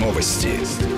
Новости.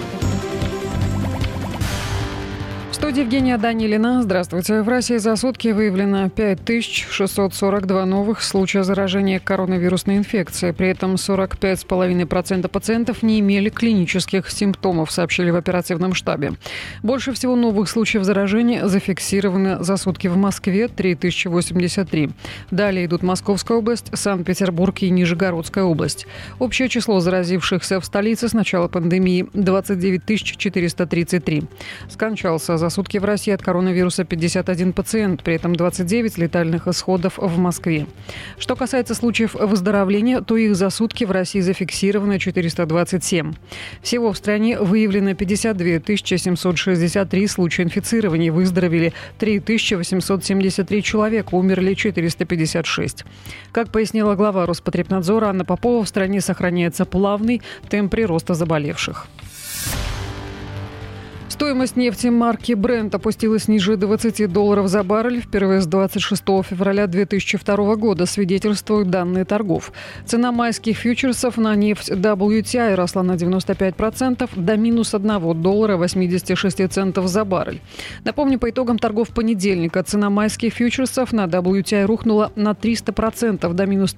В студии Евгения Данилина. Здравствуйте. В России за сутки выявлено 5642 новых случая заражения коронавирусной инфекцией. При этом 45,5% пациентов не имели клинических симптомов, сообщили в оперативном штабе. Больше всего новых случаев заражения зафиксировано за сутки в Москве – 3083. Далее идут Московская область, Санкт-Петербург и Нижегородская область. Общее число заразившихся в столице с начала пандемии – 29 433. Скончался за сутки в России от коронавируса 51 пациент, при этом 29 летальных исходов в Москве. Что касается случаев выздоровления, то их за сутки в России зафиксировано 427. Всего в стране выявлено 52 763 случая инфицирования, выздоровели 3873 человека, умерли 456. Как пояснила глава Роспотребнадзора Анна Попова, в стране сохраняется плавный темп прироста заболевших. Стоимость нефти марки Brent опустилась ниже $20 за баррель впервые с 26 февраля 2002 года, свидетельствуют данные торгов. Цена майских фьючерсов на нефть WTI росла на 95% до минус $1.86 за баррель. Напомню, по итогам торгов понедельника цена майских фьючерсов на WTI рухнула на 300% до минус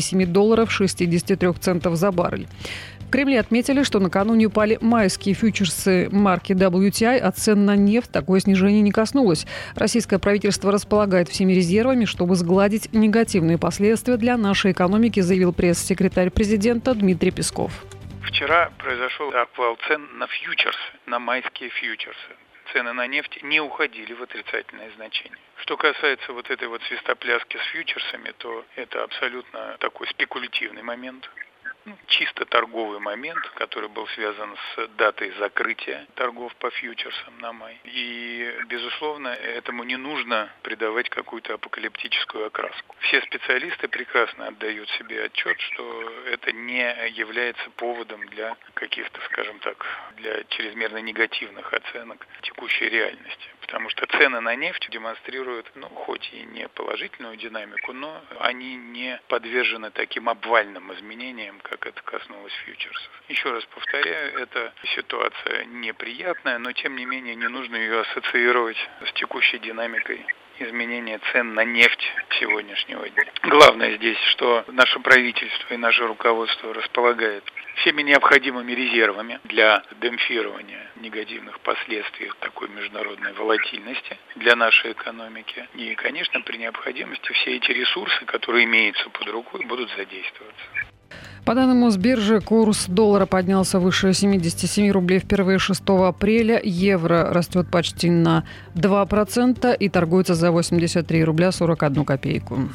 $37.63 за баррель. В Кремле отметили, что накануне упали майские фьючерсы марки WTI, а цен на нефть такое снижение не коснулось. Российское правительство располагает всеми резервами, чтобы сгладить негативные последствия для нашей экономики, заявил пресс-секретарь президента Дмитрий Песков. Вчера произошел обвал цен на фьючерсы, на майские фьючерсы. Цены на нефть не уходили в отрицательное значение. Что касается вот этой вот свистопляски с фьючерсами, то это абсолютно такой спекулятивный момент. Чисто торговый момент, который был связан с датой закрытия торгов по фьючерсам на май. И, безусловно, этому не нужно придавать какую-то апокалиптическую окраску. Все специалисты прекрасно отдают себе отчет, что это не является поводом для каких-то, скажем так, для чрезмерно негативных оценок текущей реальности. Потому что цены на нефть демонстрируют, хоть и не положительную динамику, но они не подвержены таким обвальным изменениям, как это коснулось фьючерсов. Еще раз повторяю, эта ситуация неприятная, но тем не менее не нужно ее ассоциировать с текущей динамикой изменения цен на нефть сегодняшнего дня. Главное здесь, что наше правительство и наше руководство располагает всеми необходимыми резервами для демпфирования негативных последствий такой международной волатильности для нашей экономики. И, конечно, при необходимости все эти ресурсы, которые имеются под рукой, будут задействоваться. По данным Мосбиржи, курс доллара поднялся выше 77 рублей впервые 6 апреля. Евро растет почти на 2% и торгуется за 83 рубля 41 копейку.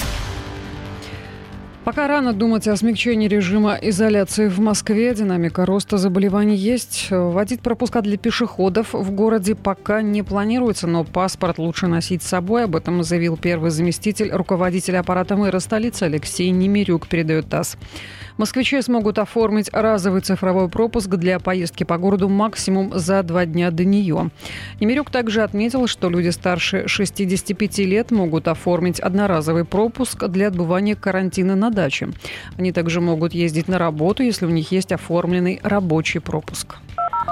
Пока рано думать о смягчении режима изоляции в Москве. Динамика роста заболеваний есть. Вводить пропуска для пешеходов в городе пока не планируется, но паспорт лучше носить с собой. Об этом заявил первый заместитель руководителя аппарата мэра столицы Алексей Немирюк, передает ТАСС. Москвичи смогут оформить разовый цифровой пропуск для поездки по городу максимум за 2 дня до нее. Немирюк также отметил, что люди старше 65 лет могут оформить одноразовый пропуск для отбывания карантина на даче. Они также могут ездить на работу, если у них есть оформленный рабочий пропуск.